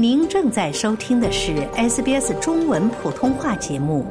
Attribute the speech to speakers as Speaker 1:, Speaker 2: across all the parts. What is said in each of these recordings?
Speaker 1: 您正在收听的是 SBS 中文普通话节目。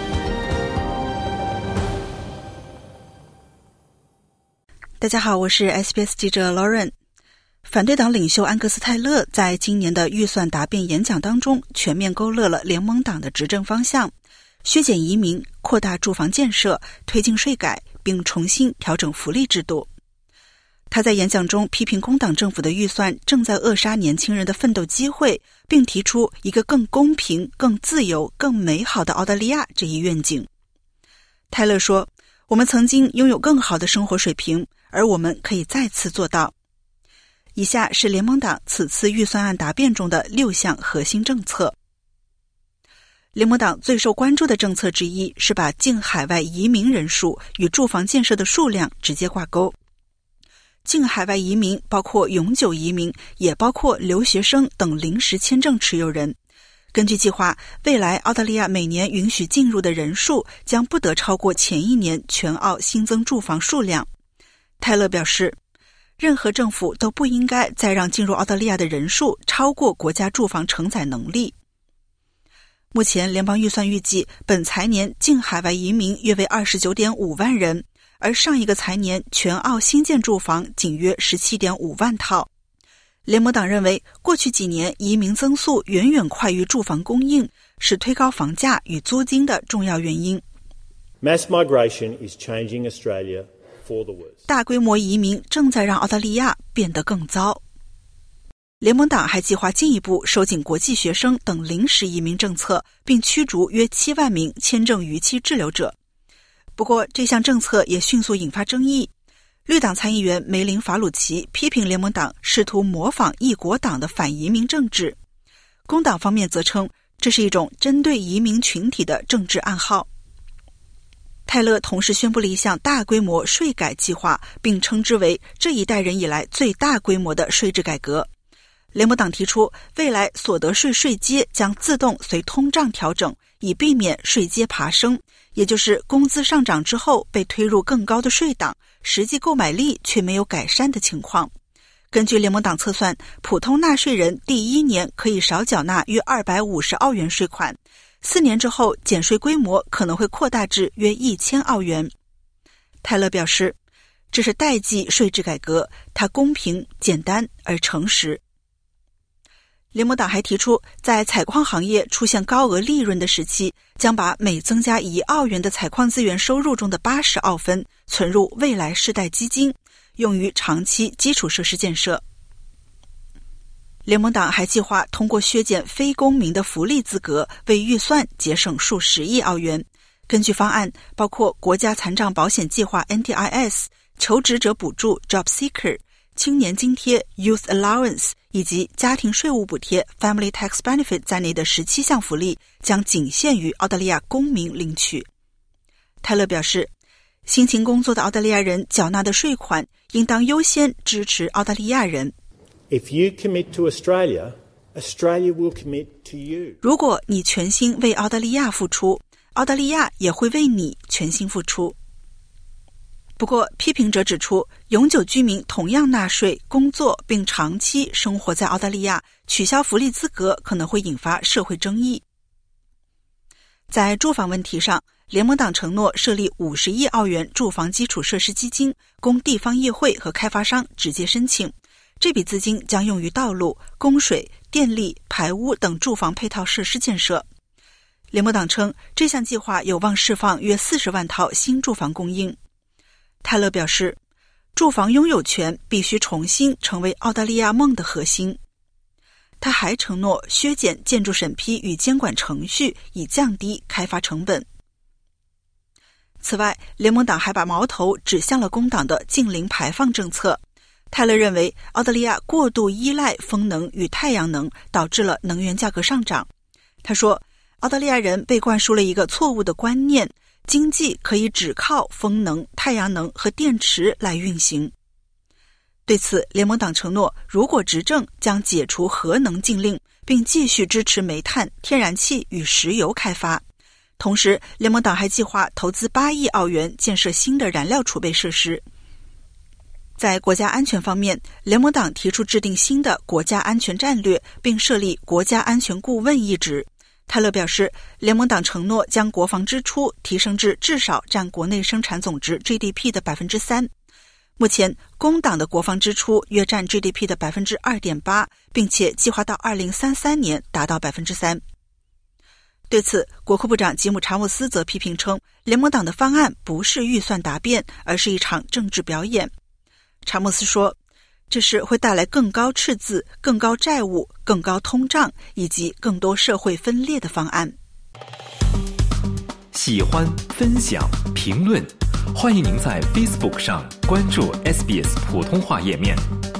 Speaker 2: 大家好，我是 SBS 记者 Lauren。 反对党领袖安格斯·泰勒在今年的预算答辩演讲当中全面勾勒了联盟党的执政方向，削减移民，扩大住房建设，推进税改，并重新调整福利制度。他在演讲中批评工党政府的预算正在扼杀年轻人的奋斗机会，并提出一个更公平、更自由、更美好的澳大利亚这一愿景。泰勒说，我们曾经拥有更好的生活水平，而我们可以再次做到。以下是联盟党此次预算案答辩中的6项核心政策。联盟党最受关注的政策之一是把净海外移民人数与住房建设的数量直接挂钩。净海外移民包括永久移民，也包括留学生等临时签证持有人。根据计划，未来澳大利亚每年允许进入的人数将不得超过前一年全澳新增住房数量。泰勒表示，任何政府都不应该再让进入澳大利亚的人数超过国家住房承载能力。目前联邦预算预计本财年净海外移民约为 29.5 万人，而上一个财年全澳新建住房仅约 17.5 万套。联盟党认为，过去几年移民增速远远快于住房供应，是推高房价与租金的重要原因。
Speaker 3: Mass migration is changing Australia for the worse.
Speaker 2: 大规模移民正在让澳大利亚变得更糟。联盟党还计划进一步收紧国际学生等临时移民政策，并驱逐约7万名签证逾期滞留者。不过，这项政策也迅速引发争议。绿党参议员梅林·法鲁奇批评联盟党试图模仿一国党的反移民政治。工党方面则称，这是一种针对移民群体的政治暗号。泰勒同时宣布了一项大规模税改计划，并称之为这一代人以来最大规模的税制改革。联盟党提出，未来所得税税阶将自动随通胀调整，以避免税阶爬升，也就是工资上涨之后被推入更高的税档，实际购买力却没有改善的情况。根据联盟党测算，普通纳税人第1年可以少缴纳约250澳元税款，4年之后减税规模可能会扩大至约1000澳元。泰勒表示，这是代际税制改革，它公平、简单而诚实。联盟党还提出，在采矿行业出现高额利润的时期，将把每增加1澳元的采矿资源收入中的80澳分存入未来世代基金，用于长期基础设施建设。联盟党还计划通过削减非公民的福利资格，为预算节省数十亿澳元。根据方案，包括国家残障保险计划 NDIS、 求职者补助 Job Seeker、 青年津贴 Youth Allowance 以及家庭税务补贴 Family Tax Benefit 在内的17项福利将仅限于澳大利亚公民领取。泰勒表示，辛勤工作的澳大利亚人缴纳的税款应当优先支持澳大利亚人。
Speaker 3: If you commit to Australia, Australia will commit to you.
Speaker 2: 如果你全心为澳大利亚付出，澳大利亚也会为你全心付出。不过，批评者指出，永久居民同样纳税、工作并长期生活在澳大利亚，取消福利资格可能会引发社会争议。在住房问题上，联盟党承诺设立50亿澳元住房基础设施基金，供地方议会和开发商直接申请。这笔资金将用于道路、供水、电力、排污等住房配套设施建设。联盟党称，这项计划有望释放约40万套新住房供应。泰勒表示，住房拥有权必须重新成为澳大利亚梦的核心。他还承诺削减建筑审批与监管程序，以降低开发成本。此外，联盟党还把矛头指向了工党的净零排放政策。泰勒认为，澳大利亚过度依赖风能与太阳能，导致了能源价格上涨。他说，澳大利亚人被灌输了一个错误的观念，经济可以只靠风能、太阳能和电池来运行。对此，联盟党承诺，如果执政将解除核能禁令，并继续支持煤炭、天然气与石油开发。同时，联盟党还计划投资8亿澳元建设新的燃料储备设施。 在国家安全方面，联盟党提出制定新的国家安全战略，并设立国家安全顾问一职。泰勒表示，联盟党承诺将国防支出提升至至少占国内生产总值 GDP 的 3%。目前，工党的国防支出约占 GDP 的 2.8%， 并且计划到2033年达到 3%。对此，国库部长吉姆·查莫斯则批评称，联盟党的方案不是预算答辩，而是一场政治表演。查莫斯说，这是会带来更高赤字、更高债务、更高通胀以及更多社会分裂的方案。
Speaker 4: 喜欢、分享、评论，欢迎您在 Facebook 上关注 SBS 普通话页面。